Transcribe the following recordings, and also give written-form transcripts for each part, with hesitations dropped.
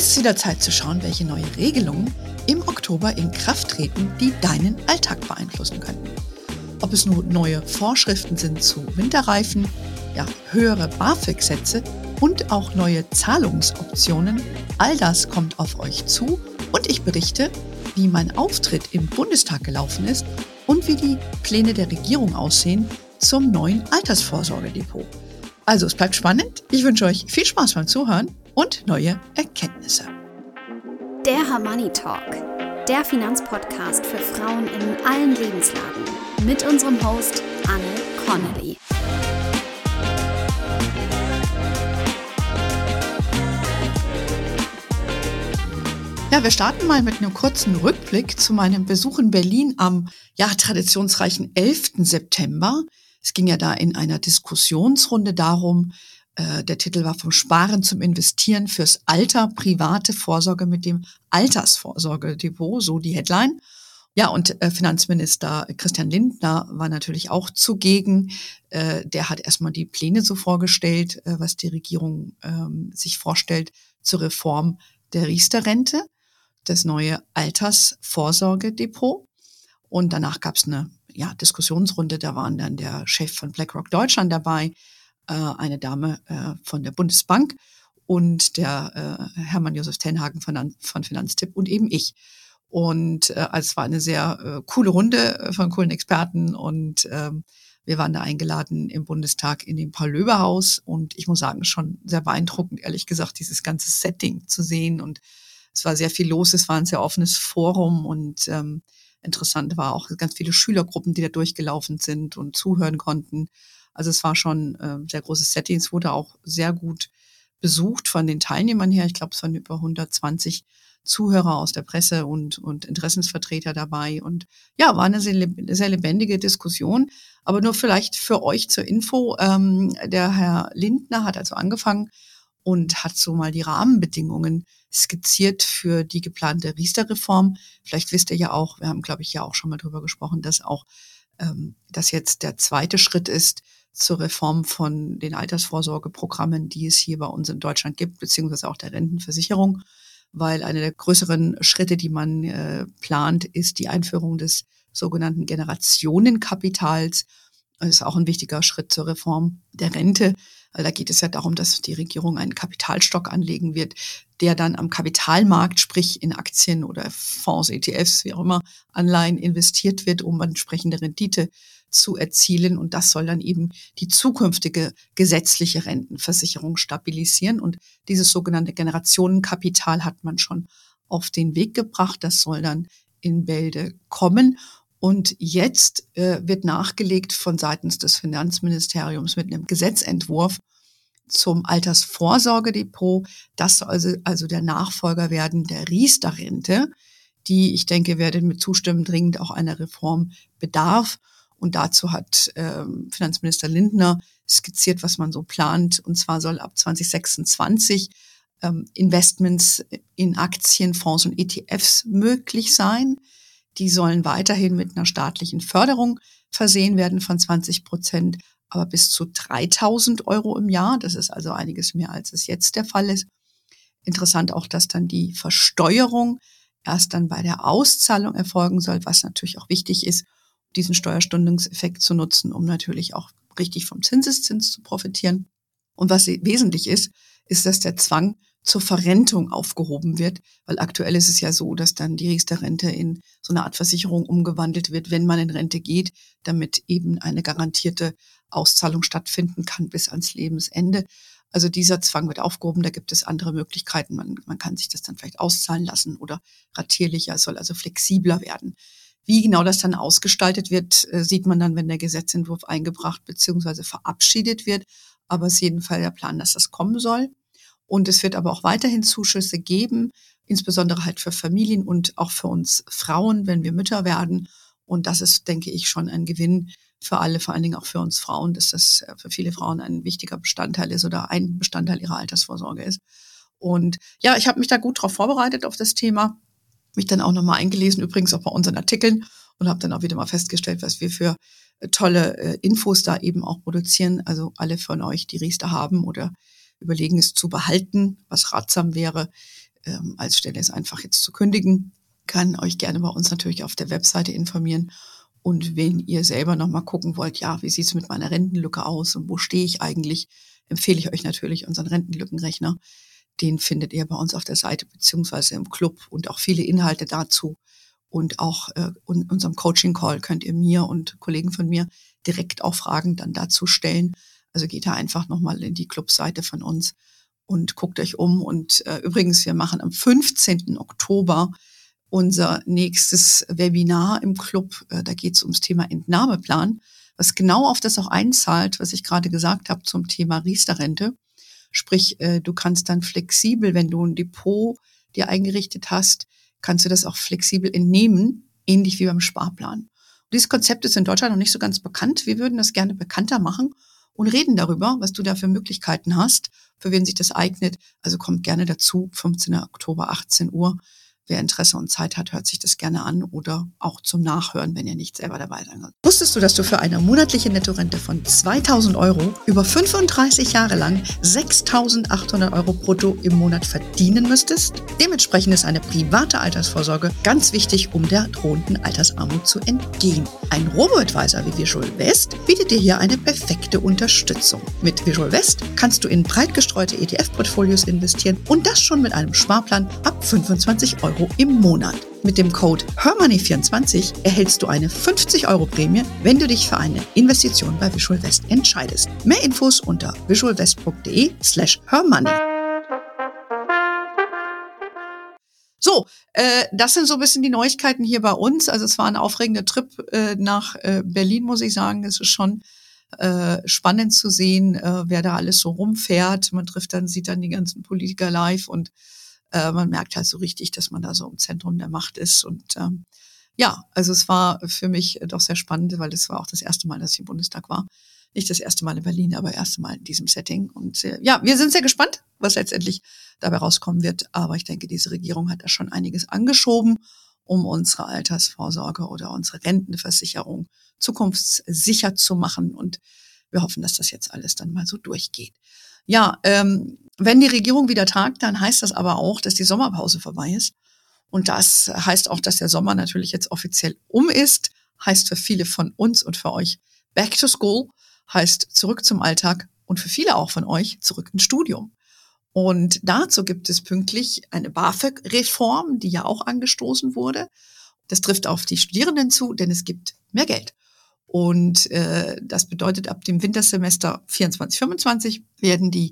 Es ist wieder Zeit zu schauen, welche neue Regelungen im Oktober in Kraft treten, die deinen Alltag beeinflussen könnten. Ob es nur neue Vorschriften sind zu Winterreifen, höhere BAföG-Sätze und auch neue Zahlungsoptionen, all das kommt auf euch zu und ich berichte, wie mein Auftritt im Bundestag gelaufen ist und wie die Pläne der Regierung aussehen zum neuen Altersvorsorgedepot. Also es bleibt spannend. Ich wünsche euch viel Spaß beim Zuhören und neue Erkenntnisse. Der Her-Money Talk, der Finanzpodcast für Frauen in allen Lebenslagen mit unserem Host Anne Connolly. Ja, wir starten mal mit einem kurzen Rückblick zu meinem Besuch in Berlin am traditionsreichen 11. September. Es ging ja da in einer Diskussionsrunde darum, der Titel war vom Sparen zum Investieren fürs Alter, private Vorsorge mit dem Altersvorsorgedepot, so die Headline. Ja, und Finanzminister Christian Lindner war natürlich auch zugegen. Der hat erstmal die Pläne so vorgestellt, was die Regierung sich vorstellt zur Reform der Riester-Rente, das neue Altersvorsorgedepot. Und danach gab es eine Diskussionsrunde, da waren dann der Chef von BlackRock Deutschland dabei, eine Dame von der Bundesbank und der Hermann Josef Tenhagen von Finanztipp und eben ich. Und es war eine sehr coole Runde von coolen Experten und wir waren da eingeladen im Bundestag in dem Paul-Löbe-Haus und ich muss sagen, schon sehr beeindruckend, ehrlich gesagt, dieses ganze Setting zu sehen und es war sehr viel los, es war ein sehr offenes Forum und interessant war auch ganz viele Schülergruppen, die da durchgelaufen sind und zuhören konnten. Also es war schon sehr großes Setting. Es wurde auch sehr gut besucht von den Teilnehmern her. Ich glaube, es waren über 120 Zuhörer aus der Presse und Interessensvertreter dabei. Und ja, war eine sehr lebendige Diskussion. Aber nur vielleicht für euch zur Info. Der Herr Lindner hat also angefangen und hat so mal die Rahmenbedingungen skizziert für die geplante Riester-Reform. Vielleicht wisst ihr ja auch, wir haben, glaube ich, ja auch schon mal drüber gesprochen, dass auch das jetzt der zweite Schritt ist zur Reform von den Altersvorsorgeprogrammen, die es hier bei uns in Deutschland gibt, beziehungsweise auch der Rentenversicherung, weil einer der größeren Schritte, die man plant, ist die Einführung des sogenannten Generationenkapitals. Das ist auch ein wichtiger Schritt zur Reform der Rente. Weil da geht es ja darum, dass die Regierung einen Kapitalstock anlegen wird, der dann am Kapitalmarkt, sprich in Aktien oder Fonds, ETFs, wie auch immer, Anleihen investiert wird, um entsprechende Rendite zu erzielen. Und das soll dann eben die zukünftige gesetzliche Rentenversicherung stabilisieren. Und dieses sogenannte Generationenkapital hat man schon auf den Weg gebracht. Das soll dann in Bälde kommen. Und jetzt wird nachgelegt von seitens des Finanzministeriums mit einem Gesetzentwurf zum Altersvorsorgedepot. Das soll also der Nachfolger werden der Riester-Rente, die, ich denke, werden mit Zustimmen dringend auch einer Reform bedarf. Und dazu hat Finanzminister Lindner skizziert, was man so plant. Und zwar soll ab 2026 Investments in Aktien, Fonds und ETFs möglich sein. Die sollen weiterhin mit einer staatlichen Förderung versehen werden von 20%, aber bis zu 3.000 € im Jahr. Das ist also einiges mehr, als es jetzt der Fall ist. Interessant auch, dass dann die Versteuerung erst dann bei der Auszahlung erfolgen soll, was natürlich auch wichtig ist, diesen Steuerstundungseffekt zu nutzen, um natürlich auch richtig vom Zinseszins zu profitieren. Und was wesentlich ist, dass der Zwang zur Verrentung aufgehoben wird, weil aktuell ist es ja so, dass dann die Riester-Rente in so eine Art Versicherung umgewandelt wird, wenn man in Rente geht, damit eben eine garantierte Auszahlung stattfinden kann bis ans Lebensende. Also dieser Zwang wird aufgehoben, da gibt es andere Möglichkeiten. Man kann sich das dann vielleicht auszahlen lassen oder ratierlicher, es soll also flexibler werden. Wie genau das dann ausgestaltet wird, sieht man dann, wenn der Gesetzentwurf eingebracht bzw. verabschiedet wird. Aber es ist jedenfalls der Plan, dass das kommen soll. Und es wird aber auch weiterhin Zuschüsse geben, insbesondere halt für Familien und auch für uns Frauen, wenn wir Mütter werden. Und das ist, denke ich, schon ein Gewinn für alle, vor allen Dingen auch für uns Frauen, dass das für viele Frauen ein wichtiger Bestandteil ist oder ein Bestandteil ihrer Altersvorsorge ist. Und ja, ich habe mich da gut drauf vorbereitet auf das Thema, mich dann auch nochmal eingelesen, übrigens auch bei unseren Artikeln und habe dann auch wieder mal festgestellt, was wir für tolle Infos da eben auch produzieren. Also alle von euch, die Riester haben oder überlegen, es zu behalten, was ratsam wäre, als Stelle es einfach jetzt zu kündigen. Kann euch gerne bei uns natürlich auf der Webseite informieren. Und wenn ihr selber nochmal gucken wollt, ja, wie sieht es mit meiner Rentenlücke aus und wo stehe ich eigentlich, empfehle ich euch natürlich unseren Rentenlückenrechner. Den findet ihr bei uns auf der Seite beziehungsweise im Club und auch viele Inhalte dazu. Und auch in unserem Coaching-Call könnt ihr mir und Kollegen von mir direkt auch Fragen dann dazu stellen. Also geht da einfach nochmal in die Clubseite von uns und guckt euch um. Und übrigens, wir machen am 15. Oktober unser nächstes Webinar im Club. Da geht es ums Thema Entnahmeplan, was genau auf das auch einzahlt, was ich gerade gesagt habe zum Thema Riester-Rente. Sprich, du kannst dann flexibel, wenn du ein Depot dir eingerichtet hast, kannst du das auch flexibel entnehmen, ähnlich wie beim Sparplan. Und dieses Konzept ist in Deutschland noch nicht so ganz bekannt. Wir würden das gerne bekannter machen und reden darüber, was du da für Möglichkeiten hast, für wen sich das eignet. Also kommt gerne dazu, 15. Oktober, 18 Uhr. Wer Interesse und Zeit hat, hört sich das gerne an oder auch zum Nachhören, wenn ihr nicht selber dabei sein wollt. Wusstest du, dass du für eine monatliche Nettorente von 2.000 Euro über 35 Jahre lang 6.800 Euro brutto im Monat verdienen müsstest? Dementsprechend ist eine private Altersvorsorge ganz wichtig, um der drohenden Altersarmut zu entgehen. Ein Robo-Advisor wie Visual West bietet dir hier eine perfekte Unterstützung. Mit Visual West kannst du in breit gestreute ETF-Portfolios investieren und das schon mit einem Sparplan ab 25 Euro im Monat. Mit dem Code HERMONEY24 erhältst du eine 50 Euro Prämie, wenn du dich für eine Investition bei Visual West entscheidest. Mehr Infos unter visualwest.de/hermoney. So, das sind so ein bisschen die Neuigkeiten hier bei uns. Also es war ein aufregender Trip nach Berlin, muss ich sagen. Es ist schon spannend zu sehen, wer da alles so rumfährt. Man sieht dann die ganzen Politiker live und man merkt halt so richtig, dass man da so im Zentrum der Macht ist. Und also es war für mich doch sehr spannend, weil es war auch das erste Mal, dass ich im Bundestag war. Nicht das erste Mal in Berlin, aber das erste Mal in diesem Setting. Und wir sind sehr gespannt, was letztendlich dabei rauskommen wird. Aber ich denke, diese Regierung hat da schon einiges angeschoben, um unsere Altersvorsorge oder unsere Rentenversicherung zukunftssicher zu machen. Und wir hoffen, dass das jetzt alles dann mal so durchgeht. Ja, wenn die Regierung wieder tagt, dann heißt das aber auch, dass die Sommerpause vorbei ist. Und das heißt auch, dass der Sommer natürlich jetzt offiziell ist. Heißt für viele von uns und für euch back to school, heißt zurück zum Alltag und für viele auch von euch zurück ins Studium. Und dazu gibt es pünktlich eine BAföG-Reform, die ja auch angestoßen wurde. Das trifft auf die Studierenden zu, denn es gibt mehr Geld. Und das bedeutet, ab dem Wintersemester 24/25 werden die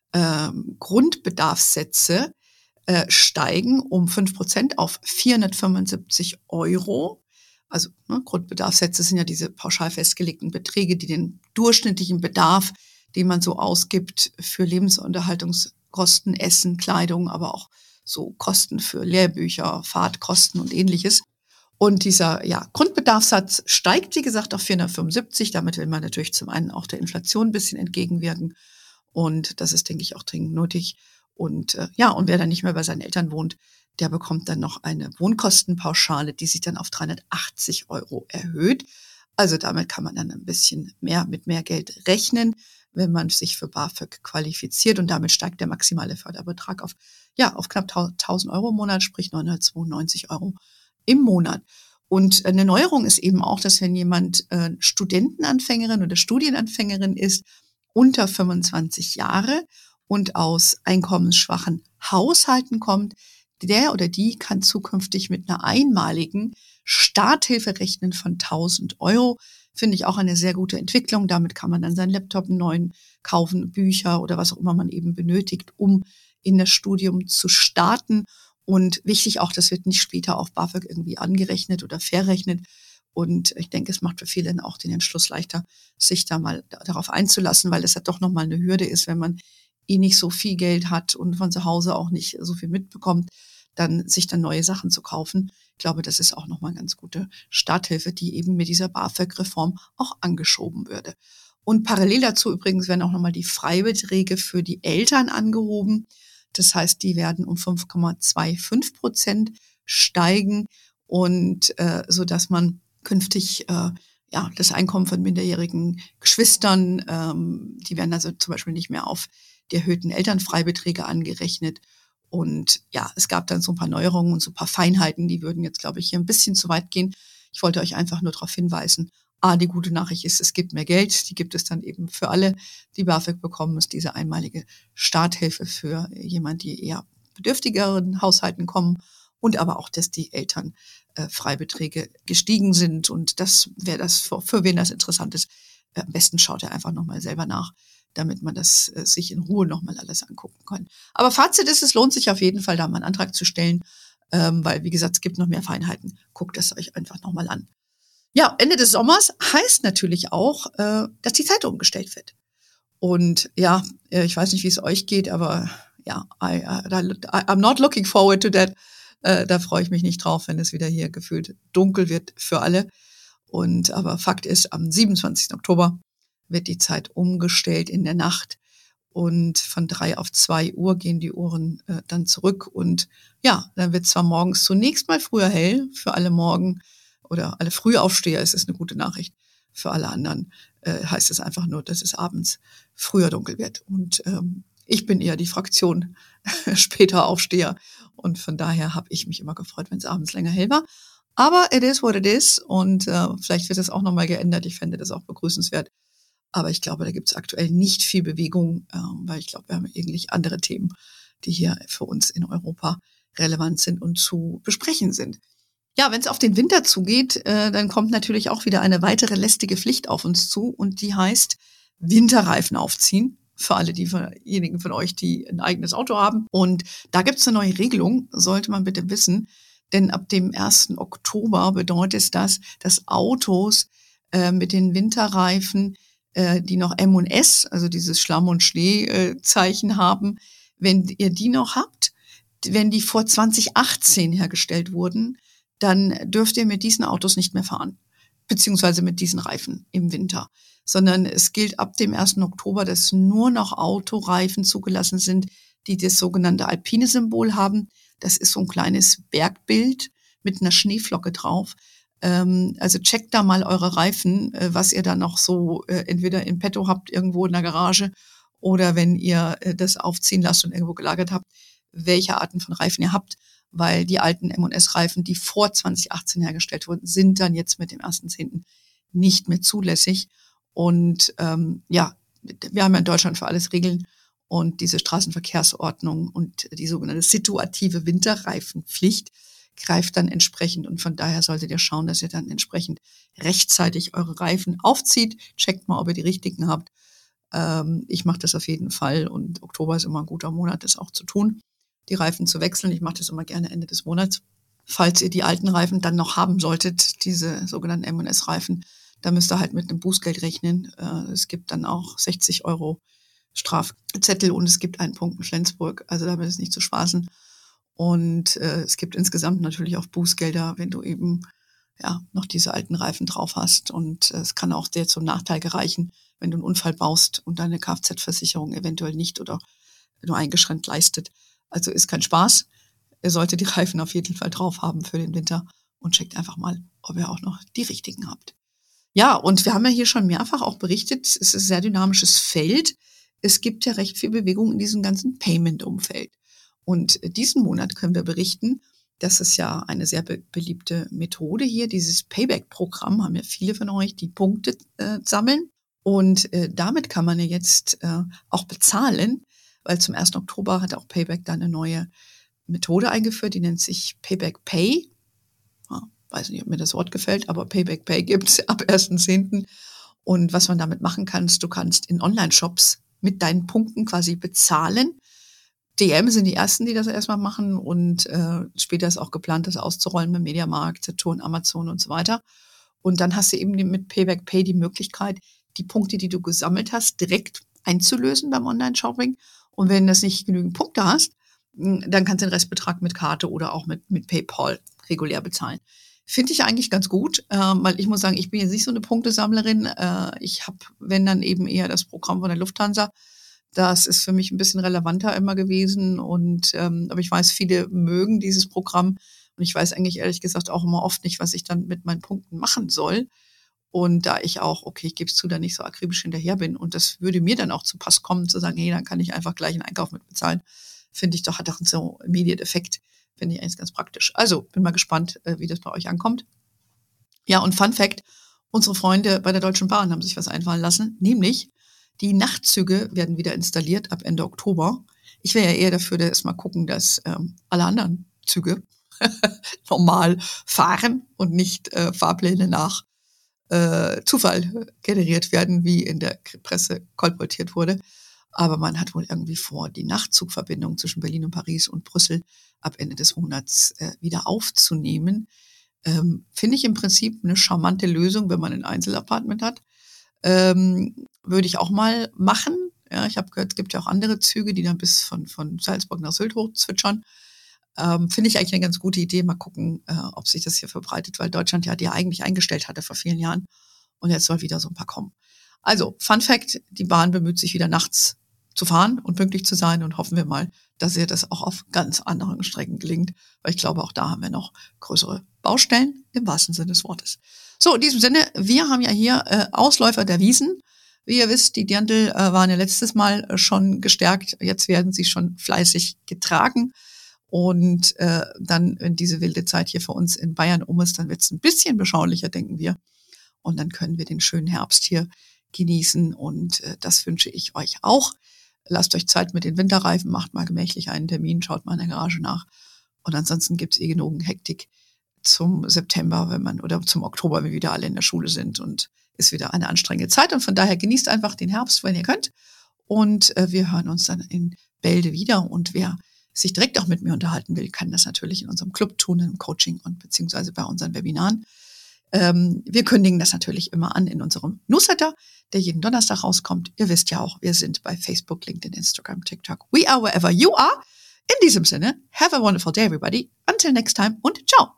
Grundbedarfssätze steigen um 5% auf 475 Euro. Also Grundbedarfssätze sind ja diese pauschal festgelegten Beträge, die den durchschnittlichen Bedarf, den man so ausgibt für Lebensunterhaltungskosten, Essen, Kleidung, aber auch so Kosten für Lehrbücher, Fahrtkosten und ähnliches. Und dieser Grundbedarfssatz steigt, wie gesagt, auf 475. Damit will man natürlich zum einen auch der Inflation ein bisschen entgegenwirken. Und das ist, denke ich, auch dringend nötig. Und und wer dann nicht mehr bei seinen Eltern wohnt, der bekommt dann noch eine Wohnkostenpauschale, die sich dann auf 380 Euro erhöht. Also damit kann man dann ein bisschen mit mehr Geld rechnen, wenn man sich für BAföG qualifiziert. Und damit steigt der maximale Förderbetrag auf knapp 1.000 Euro im Monat, sprich 992 Euro im Monat. Und eine Neuerung ist eben auch, dass wenn jemand Studentenanfängerin oder Studienanfängerin ist, unter 25 Jahre und aus einkommensschwachen Haushalten kommt, der oder die kann zukünftig mit einer einmaligen Starthilfe rechnen von 1.000 Euro. Finde ich auch eine sehr gute Entwicklung. Damit kann man dann seinen Laptop einen neuen kaufen, Bücher oder was auch immer man eben benötigt, um in das Studium zu starten. Und wichtig auch, das wird nicht später auf BAföG irgendwie angerechnet oder verrechnet. Und ich denke, es macht für viele dann auch den Entschluss leichter, sich da mal darauf einzulassen, weil es ja doch nochmal eine Hürde ist, wenn man nicht so viel Geld hat und von zu Hause auch nicht so viel mitbekommt, dann sich dann neue Sachen zu kaufen. Ich glaube, das ist auch nochmal eine ganz gute Starthilfe, die eben mit dieser BAföG-Reform auch angeschoben würde. Und parallel dazu übrigens werden auch nochmal die Freibeträge für die Eltern angehoben. Das heißt, die werden um 5,25% steigen und so dass man künftig das Einkommen von minderjährigen Geschwistern, die werden also zum Beispiel nicht mehr auf die erhöhten Elternfreibeträge angerechnet. Und ja, es gab dann so ein paar Neuerungen und so ein paar Feinheiten, die würden jetzt, glaube ich, hier ein bisschen zu weit gehen. Ich wollte euch einfach nur darauf hinweisen, die gute Nachricht ist, es gibt mehr Geld. Die gibt es dann eben für alle, die BAföG bekommen, ist diese einmalige Starthilfe für jemanden, die eher bedürftigeren Haushalten kommen und aber auch, dass die Eltern Freibeträge gestiegen sind. Und das wäre das, für wen das interessant ist. Am besten schaut er einfach nochmal selber nach, damit man das sich in Ruhe nochmal alles angucken kann. Aber Fazit ist, es lohnt sich auf jeden Fall, da mal einen Antrag zu stellen, weil, wie gesagt, es gibt noch mehr Feinheiten. Guckt es euch einfach nochmal an. Ja, Ende des Sommers heißt natürlich auch, dass die Zeit umgestellt wird. Und ja, ich weiß nicht, wie es euch geht, aber ja, I'm not looking forward to that. Da freue ich mich nicht drauf, wenn es wieder hier gefühlt dunkel wird für alle. Aber Fakt ist, am 27. Oktober wird die Zeit umgestellt in der Nacht. Und von 3 auf 2 Uhr gehen die Uhren dann zurück. Und ja, dann wird zwar morgens zunächst mal früher hell für alle Morgen oder alle Frühaufsteher, ist es eine gute Nachricht. Für alle anderen heißt es einfach nur, dass es abends früher dunkel wird. Und ich bin eher die Fraktion später Aufsteher. Und von daher habe ich mich immer gefreut, wenn es abends länger hell war. Aber it is what it is. Und vielleicht wird das auch nochmal geändert. Ich fände das auch begrüßenswert. Aber ich glaube, da gibt es aktuell nicht viel Bewegung, weil ich glaube, wir haben eigentlich andere Themen, die hier für uns in Europa relevant sind und zu besprechen sind. Ja, wenn es auf den Winter zugeht, dann kommt natürlich auch wieder eine weitere lästige Pflicht auf uns zu und die heißt Winterreifen aufziehen. Für alle diejenigen von euch, die ein eigenes Auto haben. Und da gibt es eine neue Regelung, sollte man bitte wissen. Denn ab dem 1. Oktober bedeutet das, dass Autos mit den Winterreifen, die noch M&S, also dieses Schlamm- und Schnee-Zeichen haben, wenn ihr die noch habt, wenn die vor 2018 hergestellt wurden, dann dürft ihr mit diesen Autos nicht mehr fahren, beziehungsweise mit diesen Reifen im Winter. Sondern es gilt ab dem 1. Oktober, dass nur noch Autoreifen zugelassen sind, die das sogenannte alpine Symbol haben. Das ist so ein kleines Bergbild mit einer Schneeflocke drauf. Also checkt da mal eure Reifen, was ihr da noch so entweder in petto habt, irgendwo in der Garage, oder wenn ihr das aufziehen lasst und irgendwo gelagert habt, welche Arten von Reifen ihr habt, weil die alten M&S-Reifen, die vor 2018 hergestellt wurden, sind dann jetzt mit dem 1.10. nicht mehr zulässig. Und ja, wir haben ja in Deutschland für alles Regeln und diese Straßenverkehrsordnung und die sogenannte situative Winterreifenpflicht greift dann entsprechend und von daher solltet ihr schauen, dass ihr dann entsprechend rechtzeitig eure Reifen aufzieht. Checkt mal, ob ihr die richtigen habt. Ich mache das auf jeden Fall und Oktober ist immer ein guter Monat, das auch zu tun, die Reifen zu wechseln. Ich mache das immer gerne Ende des Monats. Falls ihr die alten Reifen dann noch haben solltet, diese sogenannten M&S-Reifen, da müsst ihr halt mit einem Bußgeld rechnen. Es gibt dann auch 60 € Strafzettel und es gibt einen Punkt in Flensburg. Also damit ist nicht zu spaßen. Und es gibt insgesamt natürlich auch Bußgelder, wenn du eben noch diese alten Reifen drauf hast. Und es kann auch dir zum Nachteil gereichen, wenn du einen Unfall baust und deine Kfz-Versicherung eventuell nicht oder nur eingeschränkt leistet. Also ist kein Spaß. Ihr solltet die Reifen auf jeden Fall drauf haben für den Winter und checkt einfach mal, ob ihr auch noch die richtigen habt. Ja, und wir haben ja hier schon mehrfach auch berichtet, es ist ein sehr dynamisches Feld. Es gibt ja recht viel Bewegung in diesem ganzen Payment-Umfeld. Und diesen Monat können wir berichten, das ist ja eine sehr beliebte Methode hier, dieses Payback-Programm, haben ja viele von euch, die Punkte sammeln. Und damit kann man ja jetzt auch bezahlen, weil zum 1. Oktober hat auch Payback da eine neue Methode eingeführt, die nennt sich Payback Pay. Weiß nicht, ob mir das Wort gefällt, aber Payback Pay gibt es ab 1.10. Und was man damit machen kannst, du kannst in Online-Shops mit deinen Punkten quasi bezahlen. DM sind die ersten, die das erstmal machen und später ist auch geplant, das auszurollen mit Mediamarkt, Saturn, Amazon und so weiter. Und dann hast du eben mit Payback Pay die Möglichkeit, die Punkte, die du gesammelt hast, direkt einzulösen beim Online-Shopping. Und wenn du nicht genügend Punkte hast, dann kannst du den Restbetrag mit Karte oder auch mit PayPal regulär bezahlen. Finde ich eigentlich ganz gut, weil ich muss sagen, ich bin jetzt nicht so eine Punktesammlerin. Ich habe, wenn dann eben eher das Programm von der Lufthansa. Das ist für mich ein bisschen relevanter immer gewesen. Aber ich weiß, viele mögen dieses Programm. Und ich weiß eigentlich ehrlich gesagt auch immer oft nicht, was ich dann mit meinen Punkten machen soll. Und da ich auch, okay, ich gebe es zu, da nicht so akribisch hinterher bin. Und das würde mir dann auch zu Pass kommen, zu sagen, hey, dann kann ich einfach gleich einen Einkauf mit bezahlen. finde ich doch, hat doch so einen Immediate-Effekt. Finde ich eigentlich ganz praktisch. Also, bin mal gespannt, wie das bei euch ankommt. Ja, und Fun Fact, unsere Freunde bei der Deutschen Bahn haben sich was einfallen lassen, nämlich die Nachtzüge werden wieder installiert ab Ende Oktober. Ich wäre ja eher dafür, dass mal gucken, dass alle anderen Züge normal fahren und nicht Fahrpläne nach Zufall generiert werden, wie in der Presse kolportiert wurde. Aber man hat wohl irgendwie vor, die Nachtzugverbindung zwischen Berlin und Paris und Brüssel ab Ende des Monats wieder aufzunehmen. Finde ich im Prinzip eine charmante Lösung, wenn man ein Einzelapartment hat. Würde ich auch mal machen. Ja, ich habe gehört, es gibt ja auch andere Züge, die dann bis von Salzburg nach Sylt hochzwitschern. Finde ich eigentlich eine ganz gute Idee. Mal gucken, ob sich das hier verbreitet, weil Deutschland ja die eigentlich eingestellt hatte vor vielen Jahren. Und jetzt soll wieder so ein paar kommen. Also, Fun Fact, die Bahn bemüht sich wieder nachts zu fahren und pünktlich zu sein und hoffen wir mal, dass ihr das auch auf ganz anderen Strecken gelingt, weil ich glaube, auch da haben wir noch größere Baustellen im wahrsten Sinne des Wortes. So, in diesem Sinne, wir haben ja hier Ausläufer der Wiesen. Wie ihr wisst, die Dirndl waren ja letztes Mal schon gestärkt, jetzt werden sie schon fleißig getragen. Und dann, wenn diese wilde Zeit hier für uns in Bayern um ist, dann wird es ein bisschen beschaulicher, denken wir. Und dann können wir den schönen Herbst hier genießen. Und das wünsche ich euch auch. Lasst euch Zeit mit den Winterreifen, macht mal gemächlich einen Termin, schaut mal in der Garage nach. Und ansonsten gibt es genug Hektik zum September, oder zum Oktober, wenn wir wieder alle in der Schule sind. Und ist wieder eine anstrengende Zeit. Und von daher genießt einfach den Herbst, wenn ihr könnt. Und wir hören uns dann in Bälde wieder. Und wer sich direkt auch mit mir unterhalten will, kann das natürlich in unserem Club tun, im Coaching und beziehungsweise bei unseren Webinaren. Wir kündigen das natürlich immer an in unserem Newsletter, der jeden Donnerstag rauskommt. Ihr wisst ja auch, wir sind bei Facebook, LinkedIn, Instagram, TikTok. We are wherever you are. In diesem Sinne, have a wonderful day, everybody. Until next time und ciao.